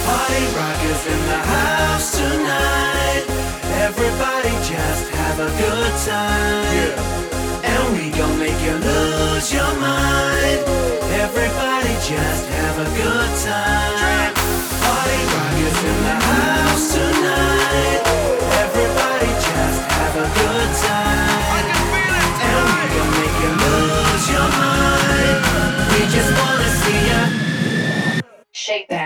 Party rock is in the house tonight. Everybody just have a good time. Yeah. And we gon' make you lose your mind. Everybody just have a good time. Party rock is in the house tonight. Everybody just have a good time. And we gon' make you lose your mind. We just wanna see ya shake that.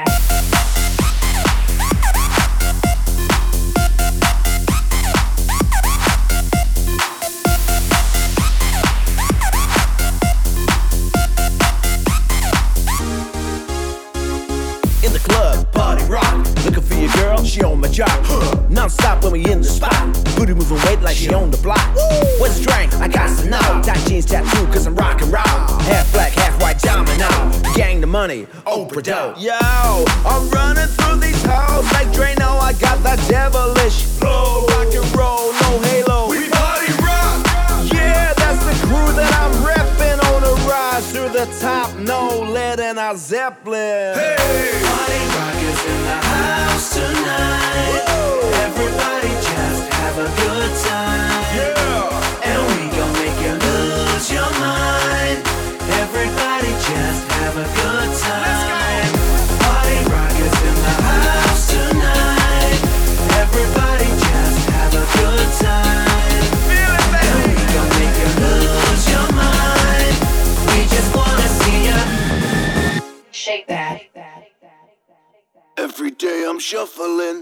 In the club, party rock. Looking for your girl, she on my job. Non-stop when we in the spot. Booty moving weight like she on the block. What's the drink? I got to know. Tight jeans tattoo cause I'm rock and roll. Half black, half white domino. Gang the money, Oprah dough. Yo, I'm running through these halls like Drano. I got that devilish flow. Rock and roll, no halo. We party rock. Yeah, that's the crew that I'm repping. On a rise to the top, no lead in our Zeppelin. Hey! Party rock is in the house tonight. Woo! Everybody just have a good time. Yeah! And we gon' make you lose your mind. Everybody just have a good time. Let's go! Party rock is in the house tonight. Everybody just have a good time. Feel it, baby! And we gon' make you lose your mind. We just wanna see ya shake that. Every day I'm shuffling.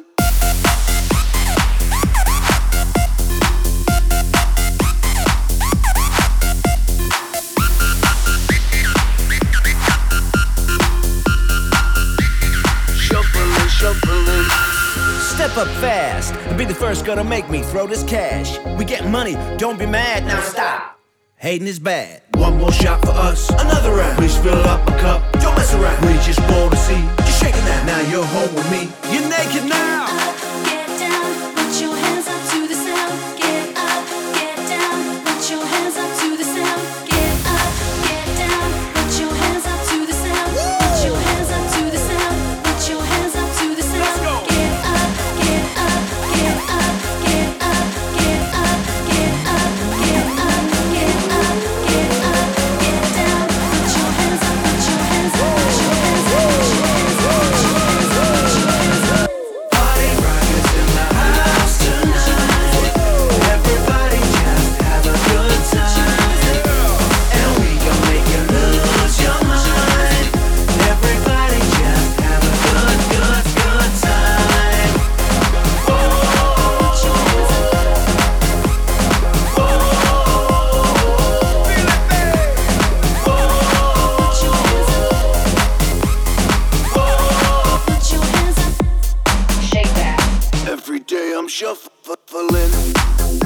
Shuffling. Step up fast and be the first girl to make me throw this cash. We get money, don't be mad, now stop. Hating is bad. One more shot for us, another round. Please fill up a cup, don't mess around. We just want to see you shaking that. Now you're home with me, you're naked now. Get down, put your hands up to the sound. Get up, get down, put your hands up to the sound. Get up, get down, put your hands up to the sound. Put your hands up to the sound. Put your hands up to the sound. Let's go. Get up, get up, get up, get up, get up, get up, get up, get up, get up, get down. Put your hands up, put your hands up, put your hands up, put your hands up, put your hands up. Party rock is in the house tonight. Everybody just have a good time. And we gon' make you lose your mind. Everybody just have a good time. Put your hands up. Put your hands up. Put your hands up. Shake that. Every day I'm shuffling.